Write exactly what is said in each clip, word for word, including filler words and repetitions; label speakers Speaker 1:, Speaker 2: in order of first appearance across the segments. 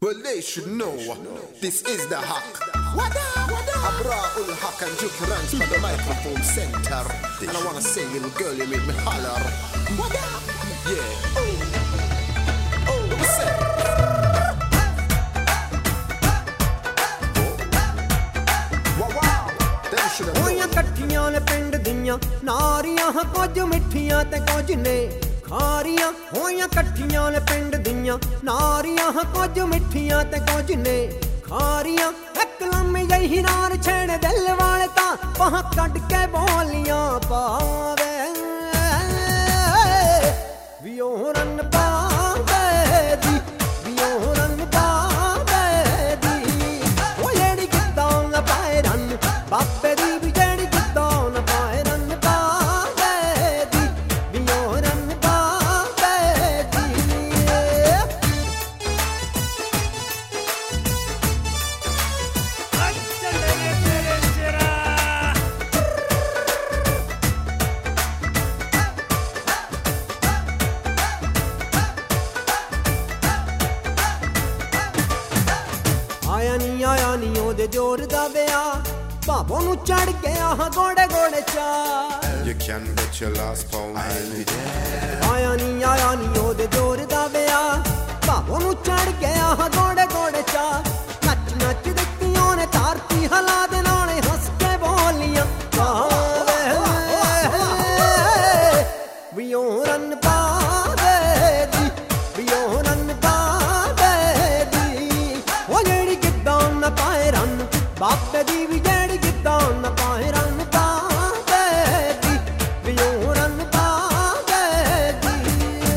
Speaker 1: Well, they should know this is the hack. Abraul Hack and Juke runs for the microphone center. And I wanna say, little girl, you make me holler. Yeah. Oh, oh, what's up?
Speaker 2: ਹੋਈਆਂ ਇਕੱਠੀਆਂ ਨੇ ਪਿੰਡ ਦੀਆਂ ਨਾਰੀਆਂ ਕੁਝ ਮਿੱਠੀਆਂ ਤੇ ਕੁਝ ਨੇ ਖਾਰੀਆਂ ਹੋਈਆਂ ਇਕੱਠੀਆਂ ਨੇ ਪਿੰਡ ਦੀਆਂ ਨਾਰੀਆਂ ਕੁਝ ਮਿੱਠੀਆਂ ਤੇ ਕੁਝ ਨੇ ਖਾਰੀਆਂ ਇੱਕ ਲੰਮੀ ਜਿਹੀ ਨਾਰ ਛੇੜ ਦਿਲ ਵਾਲੇ ਤਾਂ ਬਾਹਾਂ ਕੱਢ ਕੇ ਬੋਲੀਆਂ ਪਾਵੇ ਵੀ ਉਹ ਰਨ ਪਾਵੇ ਦੀ ਵੀ ਉਹ ਰਨ ਪਾਵੇ ਦੀ ਉਹ ਜਿਹੜੀ ਕਿੱਦਾਂ ਨਾ ਪਾਏ ਰਨ ਬਾਬੇ ਦੀ ਵੀ ਜਿਹੜੀ ਕਿੱਦਾਂ ਨਾ ਪਾਏ ਰਨ ਪਾਵੇ ਦੀ ਵੀ ਉਹ ਰਨ ਪਾਵੇ ਦੀ ਆਇਆ ਨੀ ਆਇਆ ਨੀ ਉਹਦੇ ਜ਼ੋਰ ਦਾ ਵਿਆਹ ਭਾਵੋਂ ਨੂੰ ਚੜ ਗਿਆ ਗੋੜੇ ਗੋੜੇ ਚਾ
Speaker 1: You can bet your last pound I'll be there.
Speaker 2: ਆਇਆ ਨੀ ਆਇਆ ਨੀ ਉਹਦੇ ਜ਼ੋਰ ਦਾ ਵਿਆਹ ਭਾਵੋਂ ਨੂੰ ਚੜ ਗਿਆ ਗੋੜੇ ਗੋੜੇ ਚਾ ਨੱਚ ਨੱਚ ਦਿੱਤੀਆਂ ਨੇ ਧਰਤੀ ਹਲਾ ਦੇ ਨਾਲੇ ਹੱਸ ਕੇ ਬੋਲੀਆਂ ਪਾਵੇ ਵੀ ਉਹ ਰਨ ਪਾਵੇ ਦੀ ਵੀ ਉਹ ਰਨ ਪਾਵੇ ਦੀ ਉਹ ਜਿਹੜੀ ਕਿੱਦਾਂ ਨਾ ਪਾਏ ਰਨ ਬਾਬੇ ਦੀ ਵੀ ਜਿਹੜੀ ਕਿੱਦਾਂ ਨਾ ਪਾਏ ਰਨ ਪਾਵੇ ਦੀ ਵੀ ਉਹ ਰਨ ਪਾਵੇ ਦੀ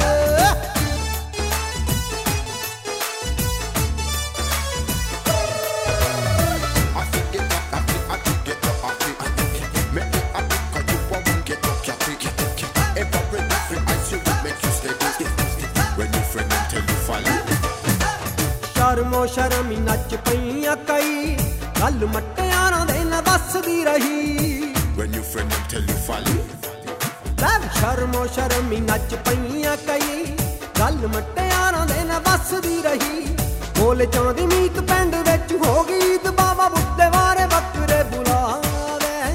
Speaker 1: I think it up, I think I think it up, I think I think it. Make me happy 'cause you won't get up, ya think it. Every different ice you will make you stay. When your friend them tell you follow.
Speaker 2: ਸ਼ਰਮੋ ਸ਼ਰਮੀ ਨੱਚ ਪਈਆਂ ਕਈ ਗੱਲ ਮਟਿਆਰਾਂ ਦੇ ਨਾ ਵੱਸਦੀ ਰਹੀ
Speaker 1: When your friend them tell you follow.
Speaker 2: ਲੈ ਸ਼ਰਮੋ ਸ਼ਰਮੀ ਨੱਚ ਪਈਆਂ ਕਈ ਗੱਲ ਮਟਿਆਰਾਂ ਦੇ ਨਾ ਵੱਸਦੀ ਰਹੀ ਬੋਲ ਚਾਂਦੀ ਮੀਤ ਪਿੰਡ ਵਿੱਚ ਹੋ ਗਈ ਤੇ ਬਾਬਾ ਬੁੱਢੇ ਵਾਰੇ ਬੱਕਰੇ ਬੁਲਾਵੇ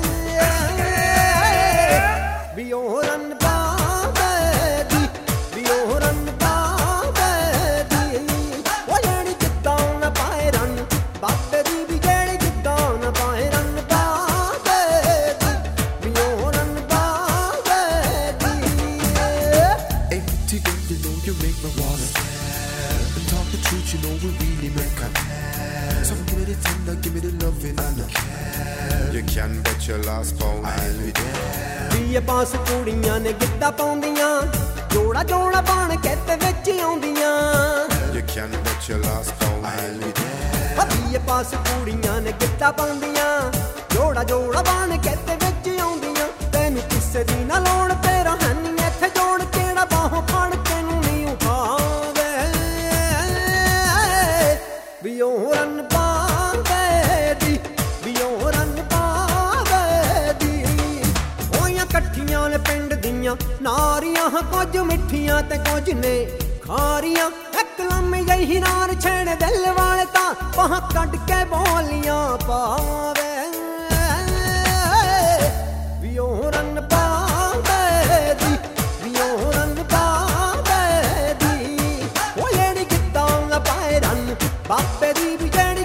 Speaker 2: ਵੀ ਉਹ ਰਨ ਪਾਵੇ ਦੀ ਵੀ ਉਹ ਰਨ ਪਾਵੇ ਦੀ ਉਹ ਜਿਹੜੀ ਕਿੱਦਾਂ ਨਾ ਪਾਏ ਰਨ ਬਾਬੇ ਦੀ ਵੀ ਜਿਹੜੀ ਕਿੱਦਾਂ ਨਾ ਪਾਏ ਰਨ ਪਾਵੇ ਦੀ ਵੀ ਉਹ ਰਨ ਪਾਵੇ ਦੀ
Speaker 1: Empty girl, you know you make me wanna and talk the truth, you know we really make a So give me the tender, give me the loving and the care. You can bet your last pound I'll be there.
Speaker 2: BA pass ਕੁੜੀਆਂ ਨੇ ਗਿੱਧਾ ਪਾਉਂਦੀਆਂ ਜੋੜਾ ਜੋੜਾ ਬਣ ਕੇ ਤੇ ਵਿੱਚ ਆਉਂਦੀਆਂ
Speaker 1: You can bet your last pound I'll be there.
Speaker 2: BA pass ਕੁੜੀਆਂ ਨੇ ਗਿੱਧਾ ਪਾਉਂਦੀਆਂ ਜੋੜਾ ਜੋੜਾ ਬਣ ਕੇ ਤੇ ਵਿੱਚ ਆਉਂਦੀਆਂ ਤੈਨੂੰ ਕਿਸੇ ਦੀ ਨਾ ਲੋੜ ਤੇਰਾ ਹੈਨੀ ਇੱਥੇ ਜੋੜ ਕਿਹੜਾ ਬਾਹੋਂ ਫੜ ਕੇ ਨੂੰ ਨਹੀਂ ਉਠਾਵੇ ਵੀ ਉਹ ਰਨ ਪਾਵੇ ਦੀ ਵੀ ਉਹ ਰਨ ਪਾਵੇ ਦੀ ਹੋਈਆਂ ਇਕੱਠੀਆਂ ਨੇ ਪਿੰਡ ਦੀਆਂ ਨਾਰੀਆਂ ਕੁਝ ਮਿੱਠੀਆਂ ਤੇ ਕੁਝ ਨੇ ਖਾਰੀਆਂ ਇੱਕ ਲੰਮੀ ਜਿਹੀ ਨਾਰ ਛੇੜ ਦਿਲ ਵਾਲੇ ਤਾਂ ਬਾਹਾਂ ਕੱਢ ਕੇ ਬੋਲੀਆਂ ਪਾਵੇ ਵੀ ਉਹ ਰਨ ਪਾਵੇ ਦੀ ਵੀ ਉਹ ਰਨ ਪਾਵੇ ਦੀ ਉਹ ਜਿਹੜੀ ਕਿੱਦਾਂ ਨਾ ਪਾਏ ਰਨ ਬਾਬੇ ਦੀ ਵੀ ਜਿਹੜੀ